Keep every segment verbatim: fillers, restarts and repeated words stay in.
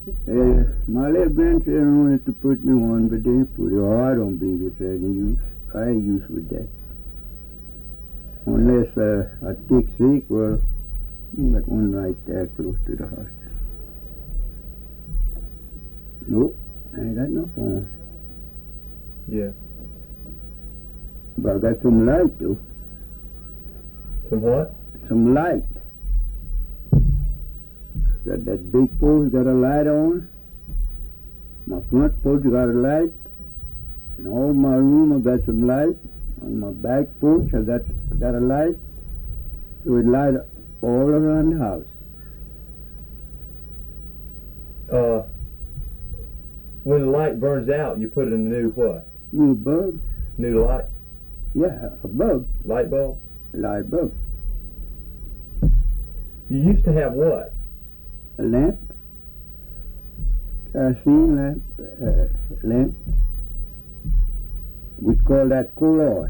Uh, my little grandchildren wanted to put me on, but they put it. Oh, I don't believe it's any use. I ain't use with that. Unless uh, I take sick, well, I got one right there close to the hospital. Nope, I ain't got no phone. Yeah. But I got some light, though. Some what? Some light. Got that big post, got a light on. My front post got a light. In all my room, I got some light. On my back porch, I got got a light. So it light all around the house. Uh, when the light burns out, you put in a new what? New bulb? New light? Yeah, a bulb. Light bulb? Light bulb. You used to have what? A lamp. Kerosene lamp. Uh, lamp. We call that coal oil.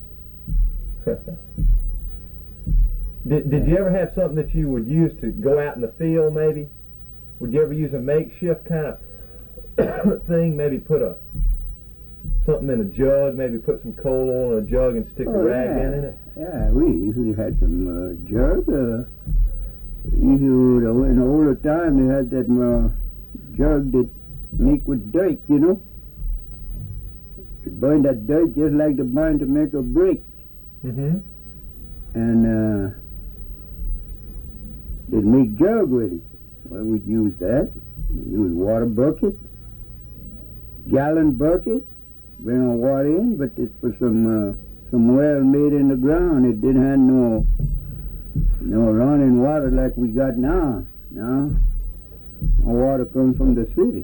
did, did you ever have something that you would use to go out in the field, maybe? Would you ever use a makeshift kind of thing? Maybe put a something in a jug, maybe put some coal oil in a jug and stick oh, a rag yeah. in it? Yeah, we, we had some uh, jug. Uh, you know, in the older time, they had that uh, jug that make with dirt, you know. You burn that dirt just like the burn to make a brick. Mm-hmm. And uh, they'd make jug with it. Well, we'd use that. We'd use water bucket, gallon bucket, bring our water in, but it was some uh, some well made in the ground. It didn't have no no running water like we got now. Now, our water comes from the city.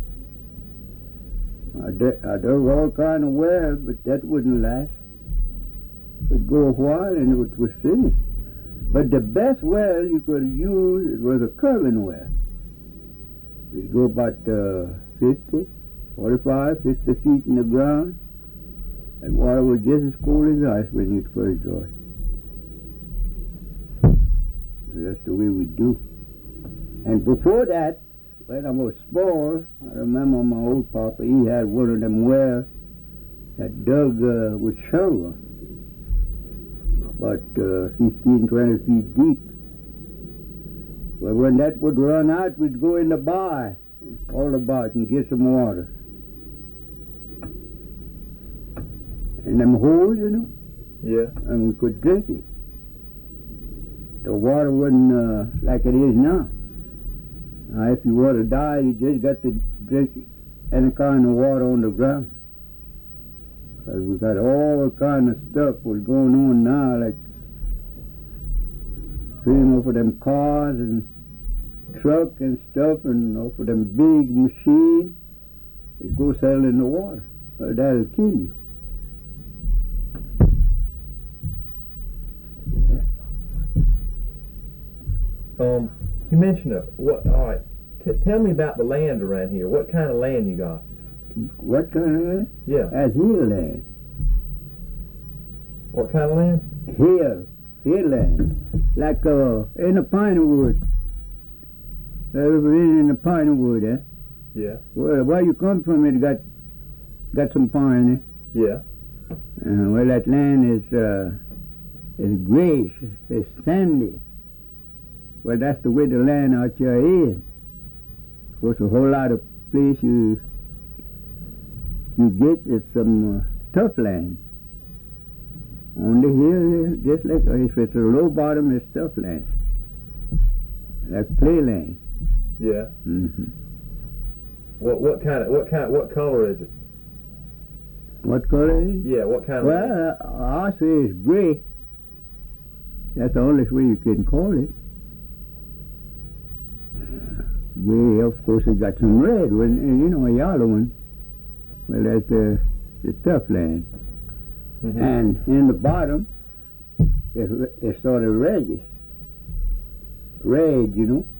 I dug, I dug all kind of wells, but that wouldn't last. It would go a while and it was finished. But the best well you could use was a curving well. We'd go about uh, fifty, forty-five, fifty feet in the ground. And water was just as cold as ice when you'd first draw it. That's the way we do. And before that, when I was small, I remember my old papa, he had one of them wells that dug uh, with shovel, about uh, fifteen, twenty feet deep. But when that would run out, we'd go in the bar, all about, and get some water. In them holes, you know? Yeah. And we could drink it. The water wasn't uh, like it is now. Now, if you want to die, you just got to drink any kind of water on the ground. Because we got all kind of stuff was going on now, like stream over them cars and truck and stuff, and over them big machines. It goes settle in the water. Uh, that'll kill you. Um, you mentioned it. What? All right. T- tell me about the land around here. What kind of land you got? What kind of land? Yeah. That's hill land. What kind of land? Hill. Hill land. Like uh, in the pine wood. Ever been in the pine wood, eh? Yeah. Well, where you come from, it got got some pine, eh? Yeah. Uh, well, that land is uh, is grayish. It's sandy. Well, that's the way the land out here is. Of course, a whole lot of place you you get is some uh, tough land. On the hill, just like uh, if it's a low bottom, it's tough land, like clay land. Yeah. Mm-hmm. What what kind of what kind what color is it? What color is it? Yeah. What kind of land? Well, uh, I say it's gray. That's the only way you can call it. Gray, of course, it got some red one, and you know, a yellow one. Well, that's uh, the tough land. Mm-hmm. And in the bottom, it's, it's sort of reddish. Red, you know.